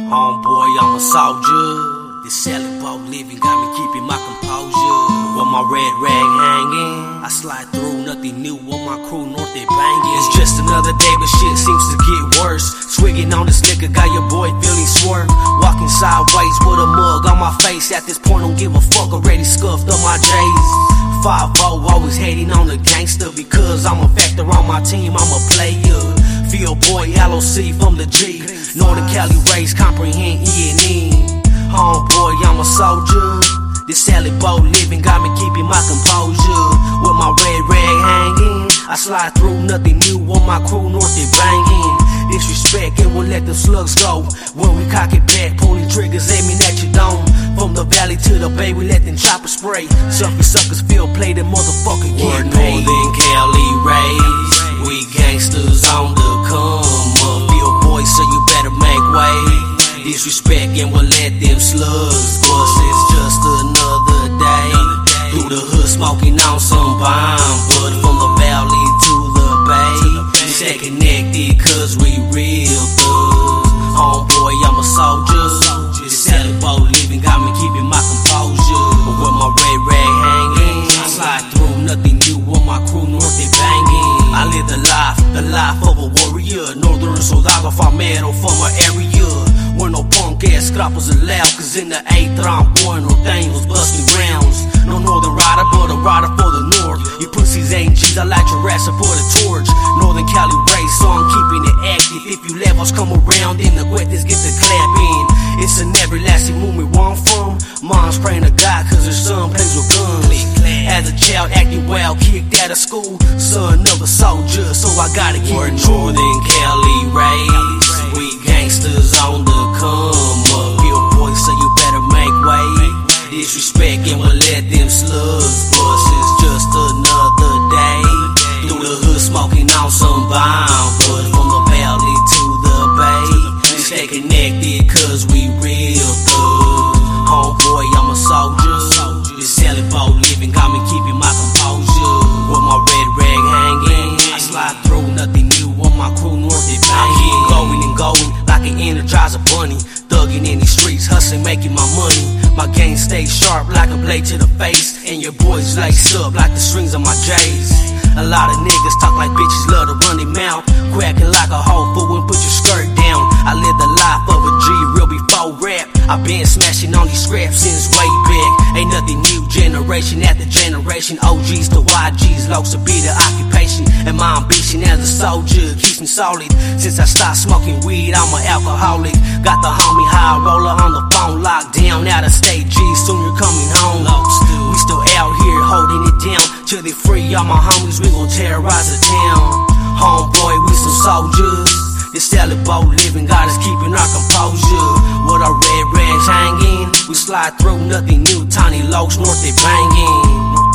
Homeboy, I'm a soldier. This selling boat living got me keeping my composure. With my red rag hanging, I slide through, nothing new on my crew, north they banging. It's just another day, but shit seems to get worse. Swigging on this nigga, got your boy feeling swerve. Walking sideways with a mug on my face. At this point, don't give a fuck, already scuffed up my J's. 5-0, always hating on the gangster. Because I'm a factor on my team, I'm a player. Field boy, LOC from the G. Northern Cali raised, comprehend E&E. Homeboy, I'm a soldier. This alley boat living got me keeping my composure. With my red rag hanging, I slide through, nothing new on my crew, north they banging. Disrespect and we'll let the slugs go. When we cock it back, pulling triggers, aiming at your dome. From the valley to the bay, we let them choppers spray. Sucky suckers feel play, the motherfucker get paid. Northern Cali raised, we gangsters on the come up. Field boys, so you better make way. Disrespect and we'll let them slugs bust. It's just another day. Through the hood smoking on some bomb. But from the valley to the bay, we stay connected cause we real thugs. Homeboy, I'm a soldier. This alley boat living got me keeping my composure. But with my red rag hanging, I slide through, nothing new on my crew, north they banging. I live the life of a warrior. Northern soldado farmero from my area. Where no punk ass scrappers allowed. Cause in the 8th round, boy, no thing was busting rounds. No northern rider, but a rider for the north. You pussies ain't G's, I like your ass for the torch. Northern Cali race, so I'm keeping it active. If you levels come around, then the guetas get the clap in. It's an everlasting movement where I'm from. Mom's praying to God cause her son plays with guns. As a child acting wild, kicked out of school. Son of a soldier, so I gotta keep it true. Northern Cali race, we gangsters on the come up. Field boys, so you better make way. Disrespect and we'll let them slugs bust. It's just another day. Through the hood smoking on some bomb. But from the valley to the bay, we stay connected cause we real thugs. Homeboy, I'm a soldier. This selling boat living got me keeping my composure. With my red rag hanging, I slide through, nothing new on my crew, north they banging. I keep going and going like an Energizer bunny. Thugging in these streets, hustling, making my money. My game stays sharp like a blade to the face. And your boys laced up like the strings of my J's. A lot of niggas talk like bitches love to run their mouth. Quacking like a hoe fool and put your skirt down. I live the life of a G real before rap. I've been smashing on these scraps since way back. Ain't nothing new, generation after generation. OGs to YGs, locs to be the occupation. And my ambition as a soldier keeps me solid. Since I stopped smoking weed, I'm an alcoholic. Got the homie high roller on the phone, locked down out of state. G, soon you're coming home. We still out here holding it down till they free all my homies. We gon' terrorize the town. Homeboy, we some soldiers. This alley boat living got us keeping our composure. With our red rags hanging, we slide through, nothing new. Tiny locs, north they banging.